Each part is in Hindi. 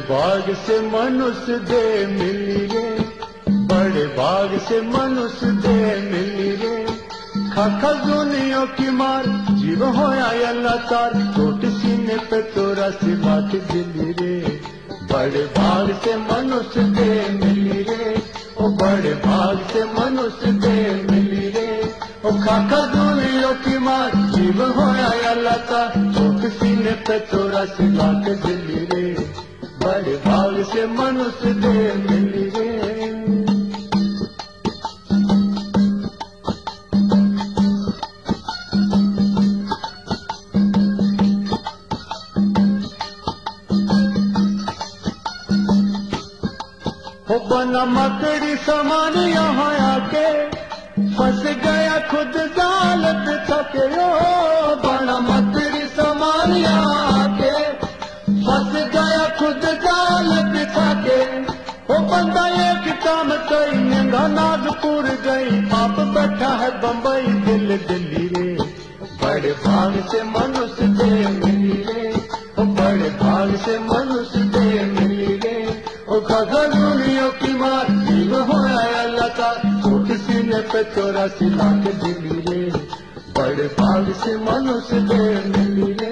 भाग से मनुष्य दे मिली रे, बड़े भाग से मनुष्य दे मिली रे। खाखा दुनियों की मार जीव होया अल्लाह तार, छोट सीने पे तोरा सिला के दिली रे। बड़े भाग से मनुष्य दे मिली रे, ओ बड़े भाग से मनुष्य दे मिली रे। ओ खाखा दुनियों की मार जीव होया अल्लाह तार, छोट सीने पे तोरा सिला के दिली रे। बड़े भाग से मनुष्य दे मिली रे। हो बना मकड़ी समान यहाँ आके, फंस गया खुद जाल बिछा के। ओ बना मकड़ी समान यहाँ आके, फंस गया खुद जाल बिछा के। वो बंदा एक काम कई निंगा नागपुर गई, पाप बैठा है बम्बई दिल दिल्ली रे। बड़े भाग से मनुष्य दे मिली रे, ओ बड़े भाग से मनुष्य दे मिली रे। ओ खाखा दुनियों की मार जीव होया अल्लाह का, छोट सीने पे तोरा सिला के दिली रे। बड़े भाग से मनुष्य दे मिली रे।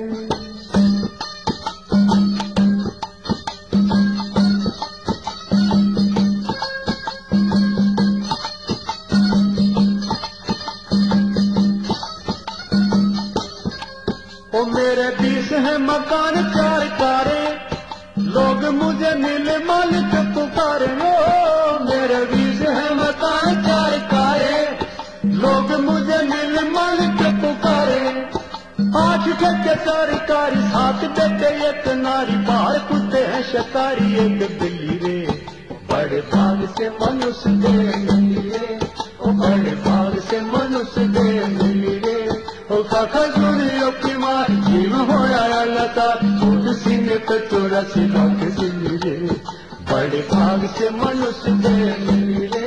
ओ मेरे 20 है मकान 4 कारें, लोग मुझे नीले मालिक पुकारे। ओ मेरे 20 है मकान 4 कारें, लोग मुझे नीले मालिक पुकारे। 8 ठेके सरकारी, 7 बेटे एक नारी, बाहर कुत्ते हैं शिकारी एक बिल्ली रे। बड़े भाग से मनुष्य दे मिली रे, ओ बड़े भाग से मनुष्य दे मिली रे। ओ खाखा दुनियों की मार जीव होया अल्लाह का, छोट सीने पे तोरा सिला के दिली रे। बड़े भाग से मनुष्य दे मिली रे।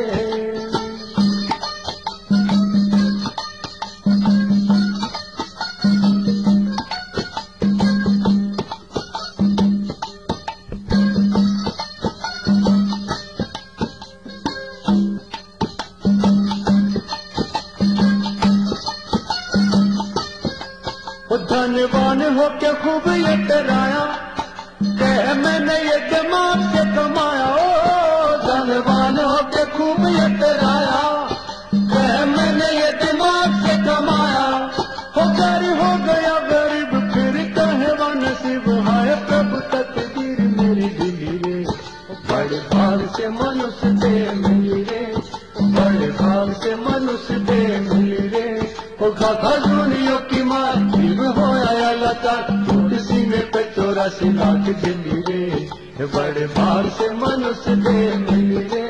धनवान होके खूब ये डराया, कह मैंने ये दिमाग से कमाया। ओ धनवान होके खूब ये डराया, कह मैंने ये दिमाग से कमाया। हो घर हो गया गरीब फिर कहवा नसीब, हाय प्रभु तकदीर मेरी ढीली रे। बड़े भाग से मनुष्य दे मिली रे, बड़े भाग से मनुष्य दे मिली रे। ओ खाखा दुनियों की मार जीव होया अल्लाह का, छोट सीने पे तोरा सिला के दिली रे। बड़े भाग से मनुष्य दे मिली रे।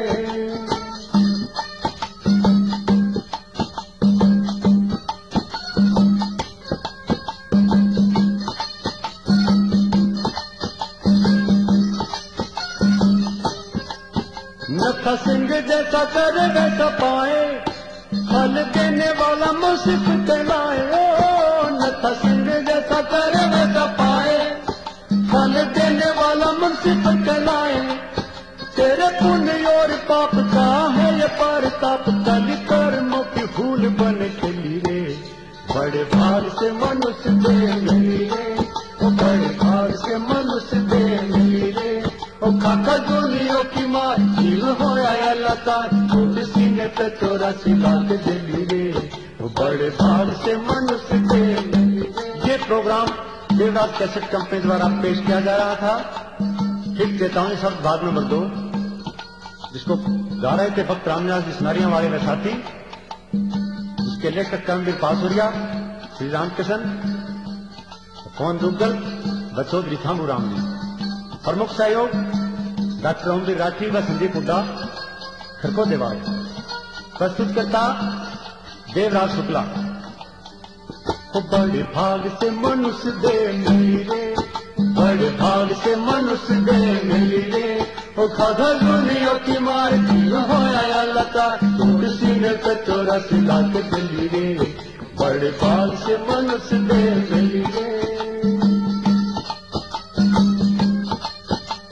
नथा सिंह जैसा करे वैसा पाए, फल देने वाला मुसीबत लाए। ओ नथा सिंह जैसा करे वैसा पाए, फल देने वाला मुसीबत लाए। तेरे पुण्य और पाप का है ये परताप, कल कर्मों की फूल बन खिली रे। बड़े भाग से मनुष्य दे मिली रे, ओ बड़े भाग से मनुष्य दे मिली रे। ओ खाखा दुनियों की मार जीव होया अल्लाह का, छोट सीने पे तोरा सिला के दिली रे। ओ बड़े भाग से मनुष्य दे मिली रे। ये प्रोग्राम देवराज कैसेट कंपनी द्वारा पेश किया जा रहा था। हिट चेतावनी शब्द भाग नंबर 2, जिसको गा रहे थे भक्त रामनिवास जी सुनारियां वाले व साथी, जिसके लेखक कर्मवीर पासुरिया, श्री रामकृष्ण, पवन दुग्गल व चौधरी थामूराम जी। प्रमुख सहयोग डॉक्टर ओमवीर राठी व संदीप हुड्डा, खरको देवाल। प्रस्तुतकर्ता देवराज शुक्ला। बड़े भाग से मनुष्य दे मिली रे, बड़े भाग से मनुष्य दे मिली रे। ओ खाखा दुनियों की मार जीव होया अल्लाह का, छोट सीने पे तोरा सिला के दिली रे। बड़े भाग से मनुष्य दे मिली रे।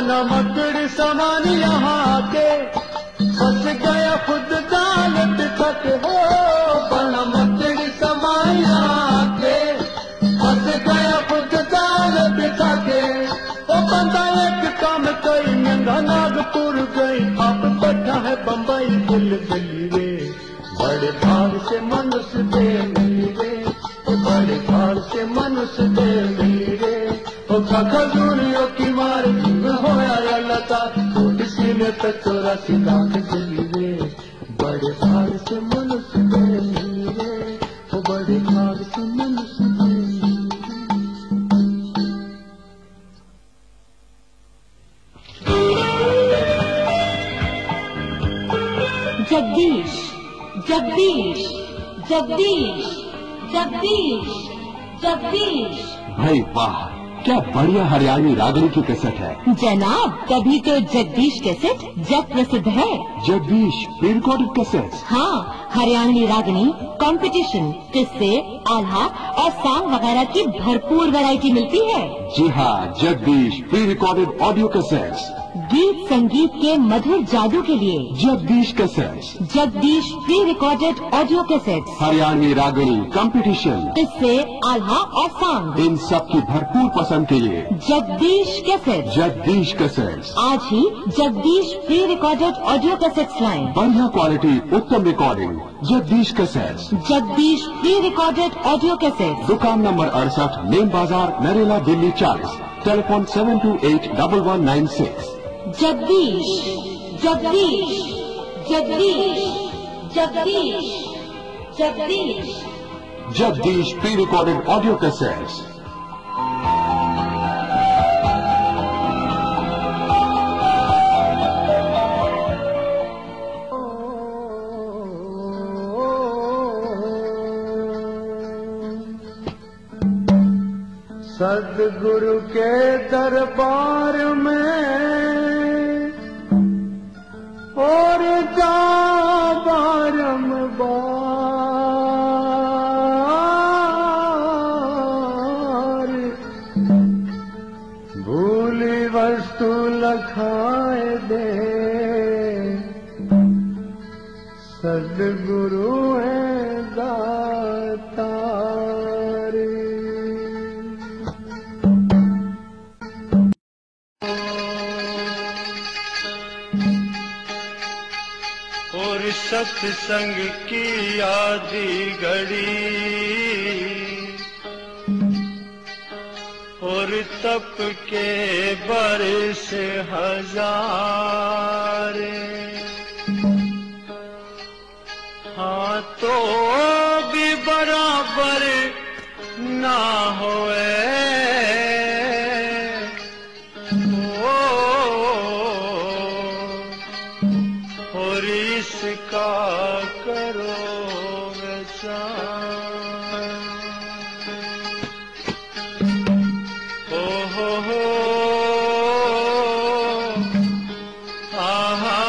बना मकड़ समान यहाँ आके फंस गया खुद जाल बिछा के। हो बना मकड़ समान यहाँ आके फंस गया खुद जाल बिछा के। ओ बंदा एक काम कई नंगा नागपुर गई, आप बैठा है बम्बई दिल दिल्ली रे। बड़े भाग से मनुष्य दे मिली रे, बड़े भाग से मनुष्य दे मिली रे। ओ खजूरियों की मार होया लता, सीने पे 84 लाख दिली रे। बड़े भाग से मनुष्य दे मिली रे, ओ बड़े भाग से मनुष्य दे मिली रे। जगदीश जगदीश जगदीश जगदीश जगदीश। भाई वाह, क्या बढ़िया हरियाणवी रागनी की कैसेट है जनाब, तभी तो जगदीश कैसेट जग प्रसिद्ध है। Jagdish pre recorded cassette. हाँ, हरियाणवी रागनी, कंपटीशन, किस्से, आल्हा और सॉन्ग वगैरह की भरपूर वैरायटी मिलती है। जी हाँ, Jagdish pre recorded audio cassettes, गीत संगीत के मधुर जादू के लिए Jagdish cassettes, Jagdish pre recorded audio cassettes, Haryanvi रागनी, कंपटीशन, किस्से, आल्हा और सॉन्ग, इन सब की भरपूर पसंद के लिए जगदीश कैसेट। जगदीश कैसेट्स। आज ही Jagdish pre recorded audio cassettes लाएं। बढ़िया क्वालिटी, उत्तम recording, Jagdish cassettes. Jagdish pre recorded audio cassettes, दुकान नंबर 68, मेन बाजार, Narela, Delhi 40। Telephone 72811196। Jagdish Jagdish Jagdish Jagdish Jagdish Jagdish pre recorded audio cassettes. सद्गुरु के दरबार में और जा बारंबार, भूली वस्तु लखाए दे, सद्गुरु है दातार। और सत्संग की आधी घड़ी और तप के बरस हजार, हाँ तो भी बराबर ना होए। और इसका करो विचार। हो आहा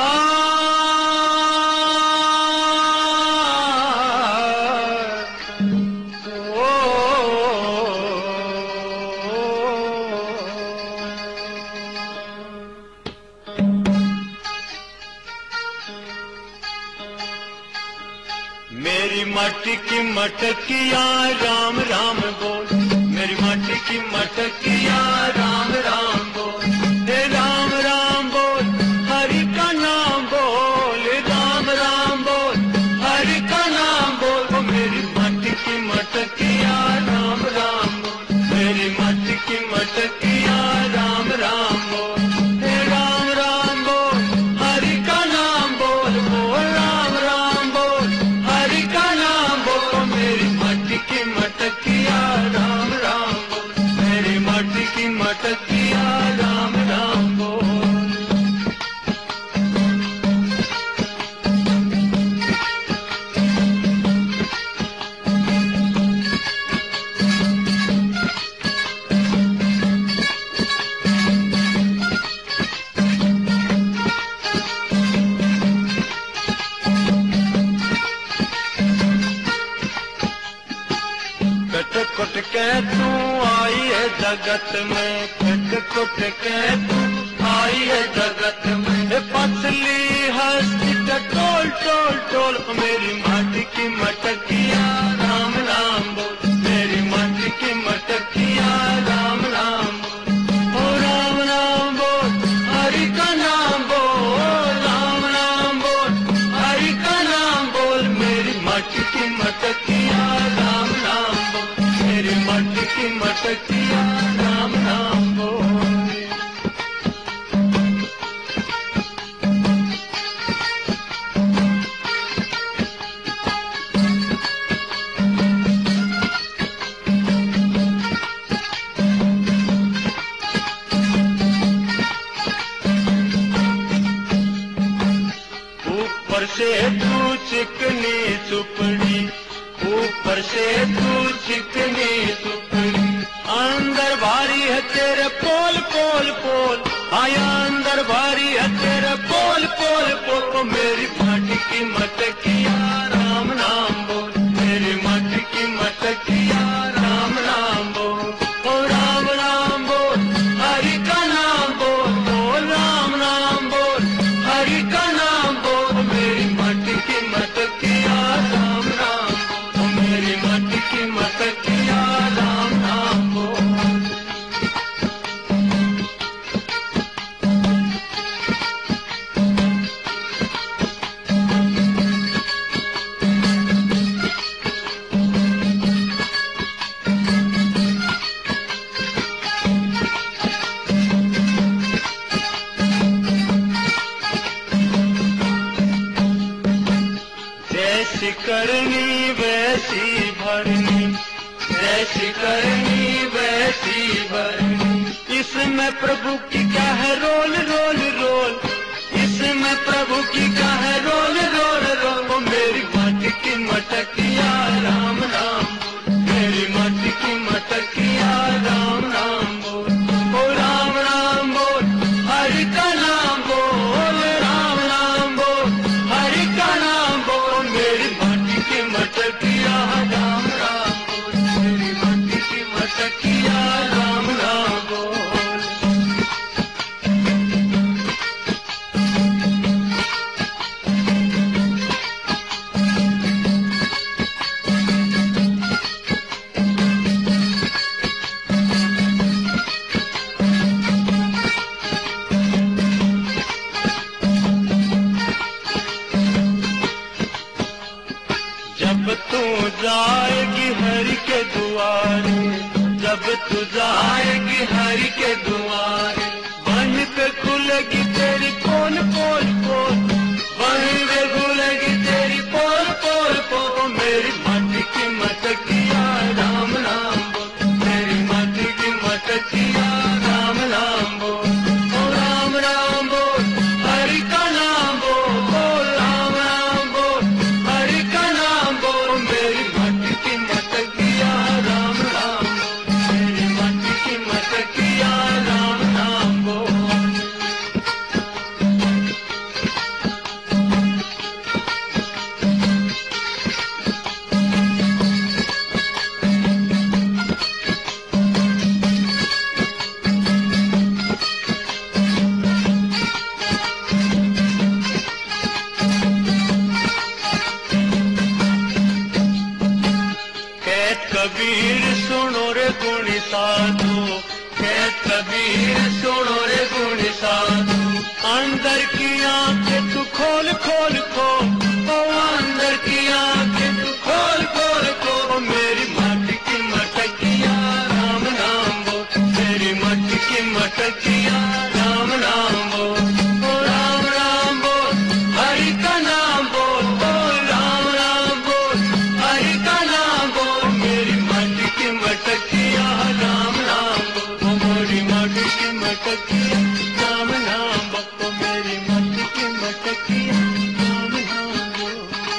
मेरी माटी की मटकिया राम राम बोल, मेरी माटी की मटकिया राम राम बोल, हे राम राम बोल, हरि का नाम बोल, राम राम बोल, हरि का नाम बोल। ओ मेरी माटी की मटकिया राम राम बोल, मेरी माटी की मटकिया राम राम बोल, हे राम राम बोल, हरि का नाम बोल, बोल राम राम बोल, हरि का नाम बोल। मेरी माटी की मटकिया राम राम बोल, मेरी माटी की मटकिया राम राम बोल। कट के तू आई है जगत में, कट के तू आई है जगत में, पतली हस्ती का टोल टोल टोल, मेरी माटी की मटकिया राम नाम बोल, मेरी माटी की मटकिया राम नाम बोल, ओ राम नाम बोल, हरि का नाम बोल, राम नाम बोल, हरि का नाम बोल, मेरी माटी की मटकिया राम नाम बोल, मेरी माटी की मटकिया राम नाम बोल। ऊपर से तू चिकनी सुपड़ी, ऊपर से तू चिकनी सुपड़ी, अंदर भारी है तेरे पोल पोल पोल, आया अंदर भारी है तेरे पोल पोल पोल, मेरी माटी की मटकिया राम नाम बोल, मेरी माटी की मटकिया राम नाम बोल, ओ राम नाम बोल, हरि का नाम बोल, बोल राम नाम बोल, हरि का नाम बोल, मेरी माटी की मटकिया राम नाम बोल, मेरी माटी की मटकिया राम नाम बोल। जैसी करनी वैसी भरनी, जैसी करनी वैसी भरनी, इसमें प्रभु की क्या है रोल रोल रोल, इसमें प्रभु की क्या है रोल रोल रोल, वो मेरी माटी की मटकिया राम नाम बोल, मेरी माटी की मटकिया राम नाम बोल, ओ राम नाम बोल, हरि का नाम बोल, राम नाम बोल, हरि का नाम बोल, मेरी माटी की मटकिया राम नाम बोल, मेरी माटी की मटकिया राम नाम बोल। जब तू जाएगी हरि के दुआरे, जब तू जाएगी हरि के दुआरे, वहीं पे खुलेगी तेरी पोल पोल पोल, वहीं पे खुलेगी तेरी पोल पोल पोल, मेरी माटी की मटकिया राम नाम बोल, मेरी माटी की मटकिया राम नाम बोल, ओ राम नाम बोल, हरि का नाम बोल, बोल राम नाम बोल, हरि का नाम बोल, मेरी माटी की मटकिया राम नाम बोल, मेरी माटी की मटकिया राम नाम बोल। कहत कबीर सुनो रे गुणी साधु, कहत कबीर सुनो रे गुणी साधु, अंदर की आंखें तू खोल खोल खोल, ओ अंदर की आंखें तू खोल खोल खोल, मेरी माटी की मटकिया राम नाम बोल, मेरी माटी की मटकिया राम नाम बोल, ओ राम नाम बोल, हरि का नाम बोल, बोल राम नाम बोल, हरि का नाम बोल, मेरी माटी की मटकिया राम नाम बोल, मेरी माटी की मटकिया राम नाम बोल, मेरी माटी की मटकिया राम नाम बोल।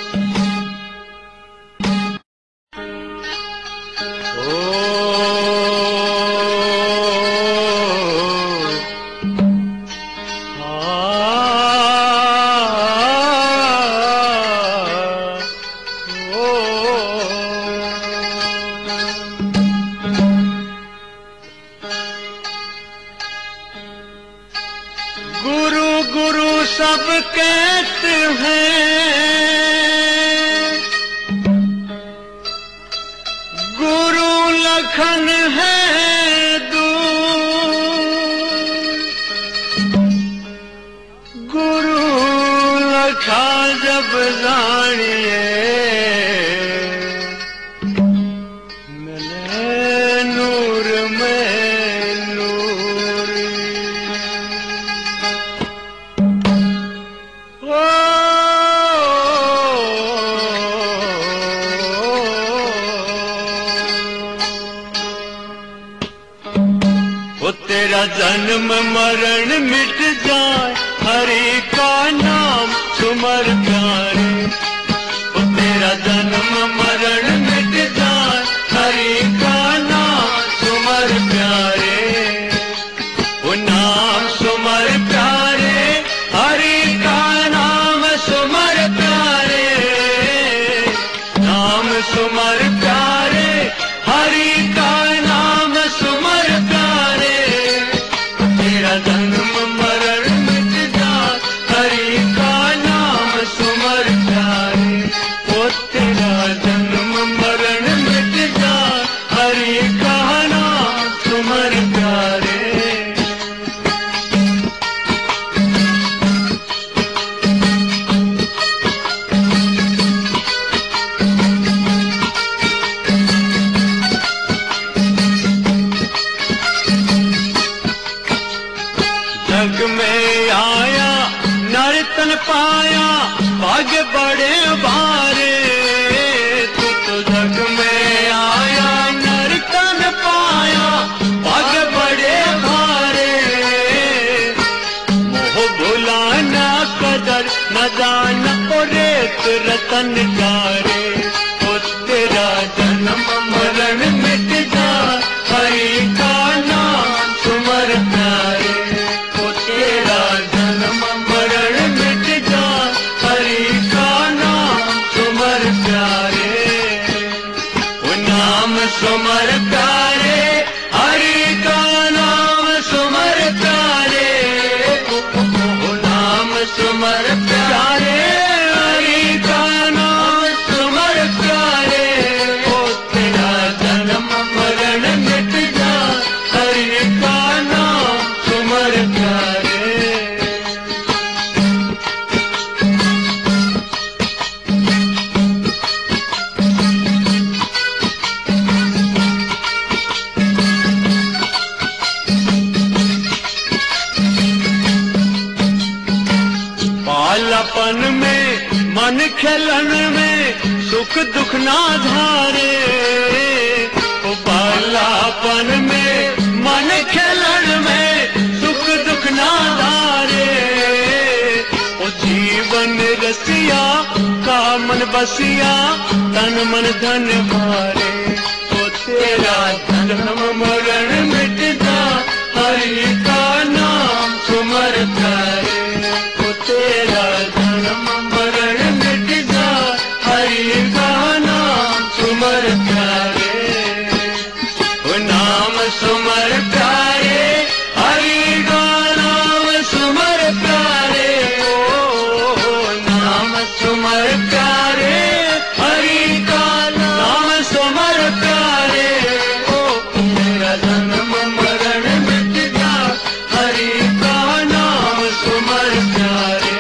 सब कहते हैं गुरु लखन है दूर, गुरु लखा जब जानिए मिले नूर में नूर। ओ तेरा जन्म मरण मिट जाए, हरि का नाम सुमर प्यारे। ओ तेरा जन्म मरण मिट जाए, हरि का नाम सुमर प्यारे। ओ नाम सुमर प्यारे, हरि का नाम सुमर प्यारे। नाम सुमर प्यारे, हरि का नाम सुमर प्यारे। तेरा जन्म मरण मिट जाए, हरि का नाम सुमर प्यारे। ओ तेरा जन्म मरण मिट जाए, हरि का नाम सुमर प्यारे। जग में आया नर्तन पाया, भाग्य बड़े भारे। तू तो जग में आया नर्तन पाया, भाग्य बड़े भारे। मोह भुलाना कदर न जाना, ओ रेत रतन डारे। ओ तेरा जन्म मरण मिट जाए, हरि का नाम सुमर प्यारे। तेरा जन्म मरण मिट जाए, हरि का नाम सुमर प्यारे। वो नाम सुमर प्यारे, हरि का नाम सुमर प्यारे। वो नाम सुमर प्यारे, हरि का नाम सुमर प्यारे। ओ तेरा जन्म मरण मिट जाए, हरि का नाम सुमर प्यारे। बालापन में मन खेलन में सुख दुख ना धारे। ओ बालापन में मन खेलन में सुख दुख ना धारे। ओ जीवन रसिया का मन बसिया, तन मन धन भारे। ओ तेरा जन्म मरण मिट जाए, हरि का नाम सुमर प्यारे। ओ तेरा जन्म मरण मिट जाए, हरि का नाम सुमर प्यारे। ओ नाम सुमर प्यारे, हरि का नाम सुमर प्यारे। ओ नाम सुमर प्यारे, हरि का नाम सुमर प्यारे। ओ तेरा जन्म मरण मिट जाए, हरि का नाम सुमर प्यारे।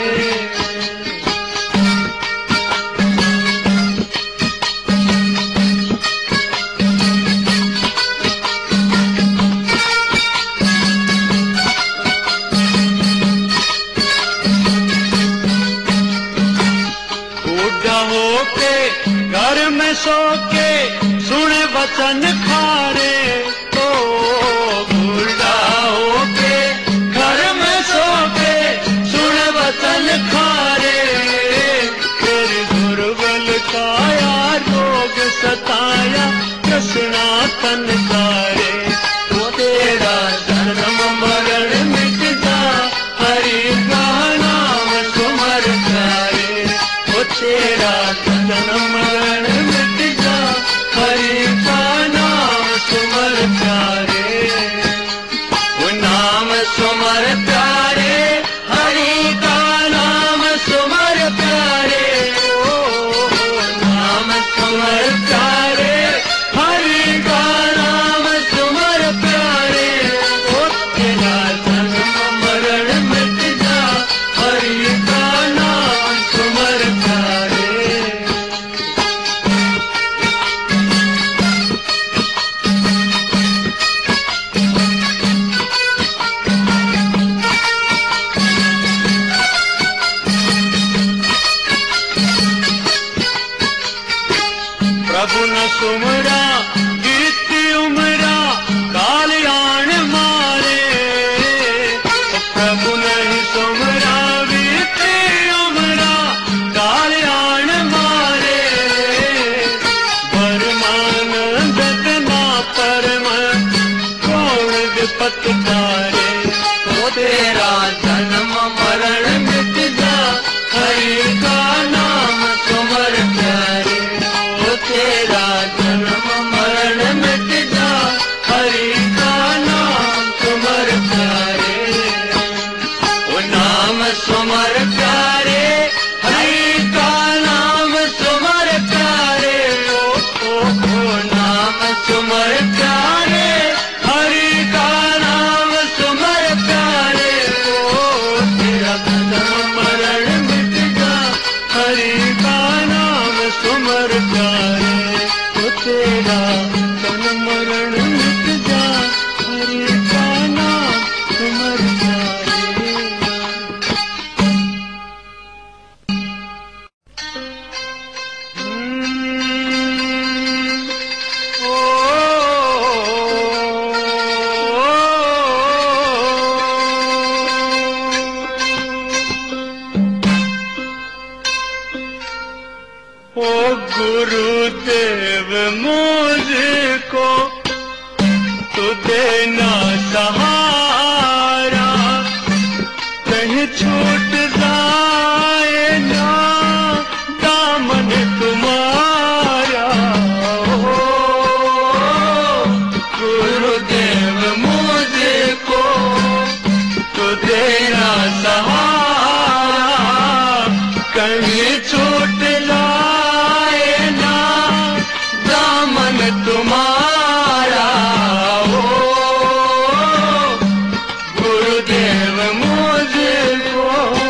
बूढ़ा होके घर में सो के सुन वचन खारे। ओ बूढ़ा होके घर में सो के सुन वचन खारे। फिर दुर्बल काया रोग सताया, कृष्णा तन सारे। वो तेरा जन्म मरण मिट जाए, हरि का नाम सुमर प्यारे। वो तेरा जन्म मरण मिट जाए, हरि का नाम सुमर प्यारे। वो नाम सुमर प्यारे, हरि का नाम सुमरा बीती उमरा कालियान मारे, प्रभु नहीं सुमरा बीती उमरा कालियान मारे, बरमान दतना परम कौन विपत तारे, वो तेरा जन्म मरण मिट जा हरि का नाम सुमर प्यारे, वो तेरा जन्म मरण मिट जा हरि का नाम सुमर प्यारे, वो नाम सुमर प्यारे हरि का नाम सुमर प्यारे, ओ नाम सुमर प्यारे हरि का नाम सुमर प्यारे, ओ तेरा जन्म मरण मिट जा हरि का नाम सुमर प्यारे, ओ तेरा जन्म मरण मिट जा हरि का नाम सुमर प्यारे। ओ गुरुदेव मुझको तू देना सहारा, कहीं छूट जाए ना दामन तुम्हारा, ओ गुरुदेव मुझको तू देना सहारा, कहीं छूट जाए ना दामन तुम्हारा, ओ गुरुदेव मुझको।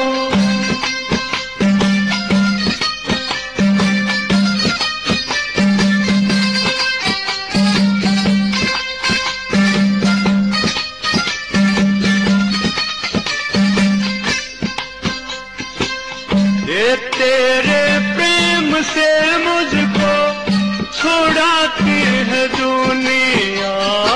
ये तेरे प्रेम से मुझको छुड़ाती है दुनिया,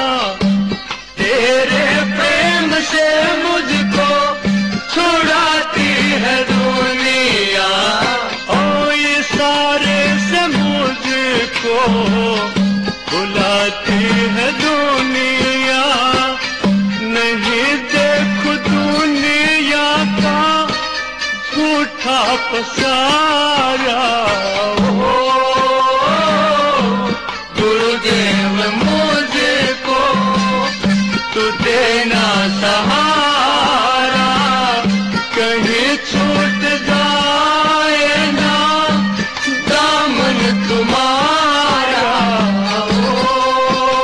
तेरे प्रेम से मुझको छुड़ाती है दुनिया, ओ ये सारे से मुझको बुलाती है दुनिया, नहीं देखो दुनिया का झूठा पसारा, ओ गुरुदेव मुझको तू देना सहारा, कहीं छूट जाए ना दामन तुम्हारा, ओ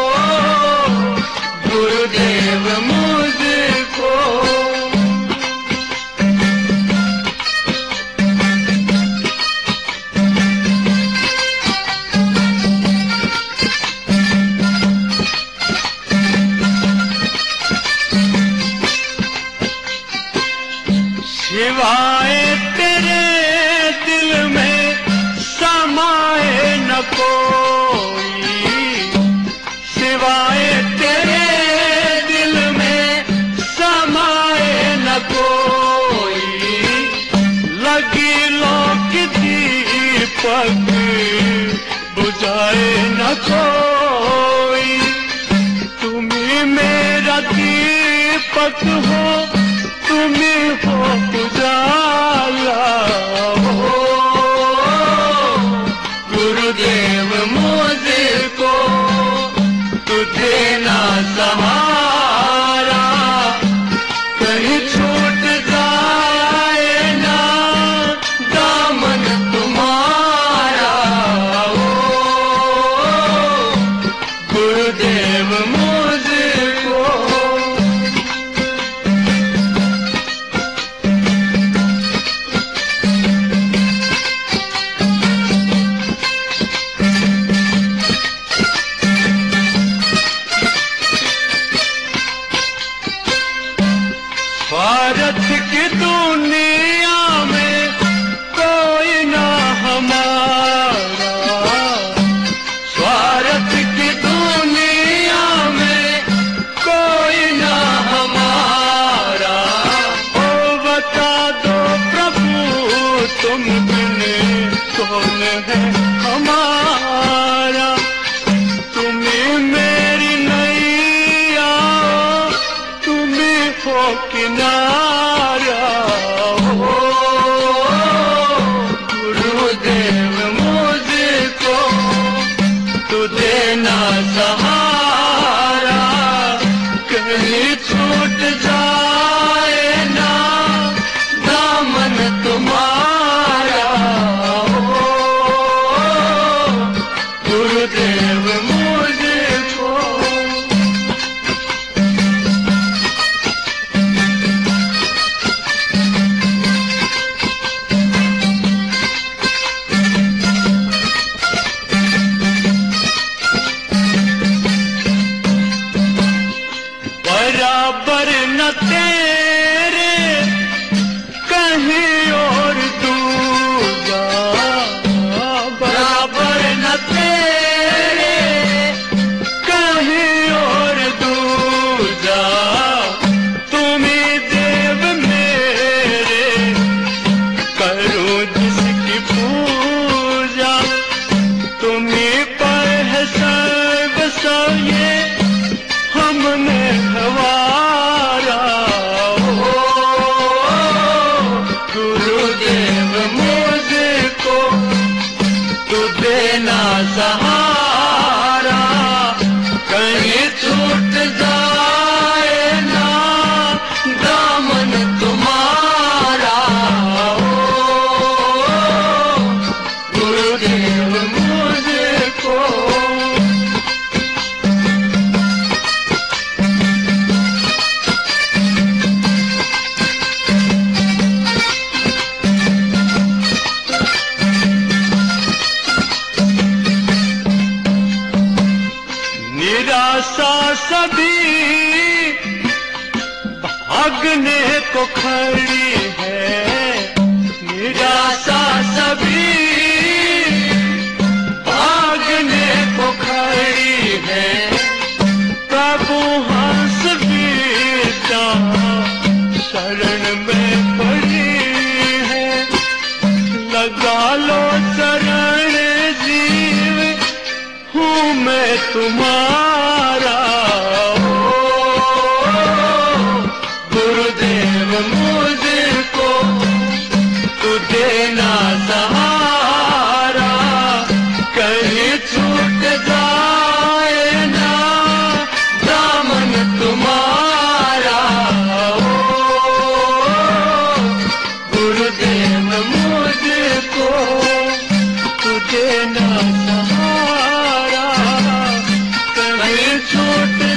गुरुदेव मुझको। सिवाय तेरे दिल में समाए न कोई, सिवाय तेरे दिल में समाए न कोई, लगी लो की दीपक बुझाए न कोई, तुम्ही मेरा दीपक हो, तुम्ही हो उजाला, हो गुरुदेव मुझको तू देना सहारा, कहीं छूट जाए ना दामन तुम्हारा, हो गुरुदेव मुझको। स्वार्थ की दुनिया में कोई ना हमारा, है हमारा, तुम्हें मेरी नैया, तुम्हें हो किनारा। हो गुरुदेव मुझको तू देना सहारा, कहीं छूट जाए ना दामन तुम्हारा। हो गुरुदेव मुझको। बराबर न तेरे कहीं और दूजा, बराबर न तेरे कहीं और दूजा, तुम्ही देव मेरे करूं जिसकी पूजा। तुम्ही पर है सर्व सब ये हमने गवारा। हो गुरुदेव मुझको तू देना सहारा, कहीं छूट जाए ना दामन तुम्हारा। हो गुरुदेव मुझको। निराशा सभी भागने को खड़ी है, निराशा सभी भागने को खड़ी है। प्रभु हंस बीता शरण में पड़ी है, लगा लो शरण जीव हूँ मैं तुम्हारा। हो गुरुदेव मुझको तू देना सहारा, कहीं छूट जाए ना दामन तुम्हारा। हो गुरुदेव मुझको तू देना सहारा, कहीं छूट